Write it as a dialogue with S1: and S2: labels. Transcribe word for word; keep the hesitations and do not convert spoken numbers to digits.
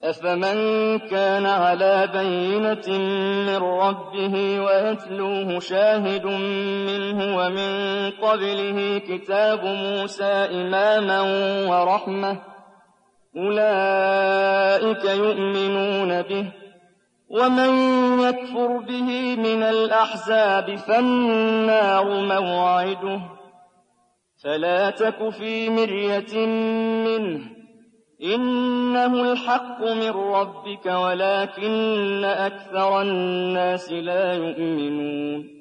S1: أفمن كان على بينة من ربه ويتلوه شاهد منه ومن قبله كتاب موسى إماما ورحمة أولئك يؤمنون به ومن يكفر به من الأحزاب فالنار موعده فلا تك في مرية منه إنه الحق من ربك ولكن أكثر الناس لا يؤمنون